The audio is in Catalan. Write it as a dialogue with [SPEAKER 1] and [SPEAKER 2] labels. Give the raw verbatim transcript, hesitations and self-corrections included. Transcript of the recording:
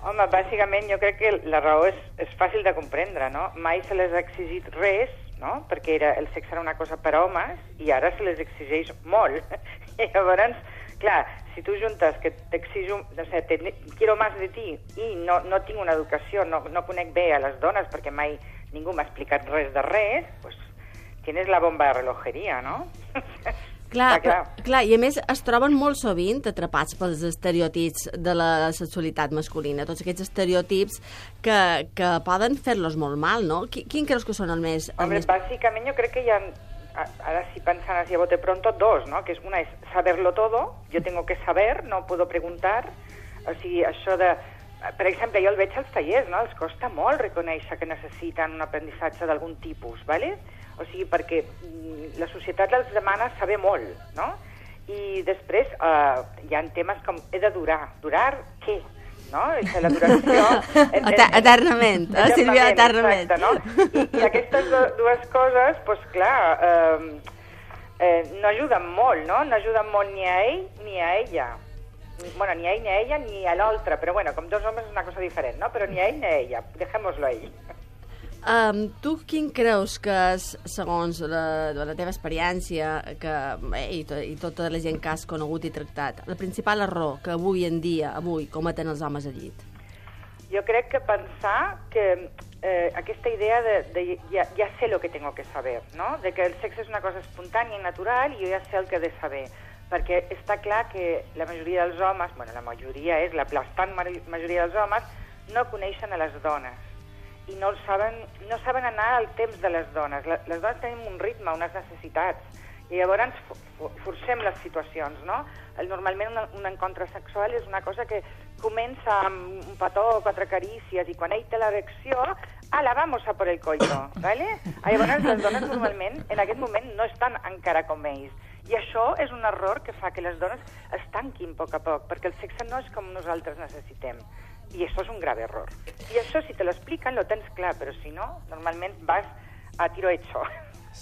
[SPEAKER 1] Home, bàsicament jo crec que la raó és, és fàcil de comprendre, no? Mai se les ha exigit res, no? Perquè era, el sexe era una cosa per a homes i ara se les exigeix molt. I llavors, clar, si tu juntes que t'exijo, no sé, te, quiero más de ti i no, no tinc una educació, no, no conec bé a les dones perquè mai ningú m'ha explicat res de res, doncs tienes la bomba de relojeria, no?
[SPEAKER 2] Clar, clar. clar, i a més es troben molt sovint atrapats pels estereotips de la sexualitat masculina, tots aquests estereotips que, que poden fer-los molt mal, no? Quin, quin creus que són el més... El
[SPEAKER 1] Hombre,
[SPEAKER 2] més...
[SPEAKER 1] bàsicament jo crec que hi ha, ara si pensant así a bote pronto, dos, ¿no? Que és una és saberlo todo, yo tengo que saber, no puedo preguntar, o sigui, això de... Per exemple, jo el veig als tallers, no? Els costa molt reconèixer que necessiten un aprenditzatge d'algun tipus, ¿vale? O sigui, perquè la societat els demana saber molt, no? I després eh, hi ha temes com he de durar. Durar què? No? És la duració...
[SPEAKER 2] Eternament, eh, Sílvia, eternament.
[SPEAKER 1] Exacte, no? I, i aquestes dues coses, doncs clar, eh, eh, no ajuden molt, no? No ajuden molt ni a ell ni a ella. Bueno, ni a ell ni a ella ni a l'altre, però bueno, com dos homes és una cosa diferent, no? Però ni a ell ni a ella, dejémoslo a ell.
[SPEAKER 2] Um, tu quin creus que és, segons la, la teva experiència que, eh, i, to, i tota la gent que has conegut i tractat, el principal error que avui en dia, avui, cometen els homes al llit?
[SPEAKER 1] Jo crec que pensar que eh, aquesta idea de, de ja, ja sé lo que tengo que saber, no? De que el sexe és una cosa espontània i natural i jo ja sé el que he de saber. Perquè està clar que la majoria dels homes, bueno, la majoria és, l'aplastant majoria dels homes, no coneixen a les dones i no saben, no saben anar al temps de les dones. Les dones tenim un ritme, unes necessitats, i llavors forcem les situacions, no? Normalment un, un encontre sexual és una cosa que comença amb un petó, quatre carícies, i quan ell té l'erecció, ala, vamos a por el coito, ¿vale? Llavors les dones normalment en aquest moment no estan encara com ells. I això és un error que fa que les dones es tanquin a poc a poc, perquè el sexe no és com nosaltres necessitem. I això és un grave error. I això, si te l'expliquen, lo tens clar, però si no, normalment vas a tiro hecho.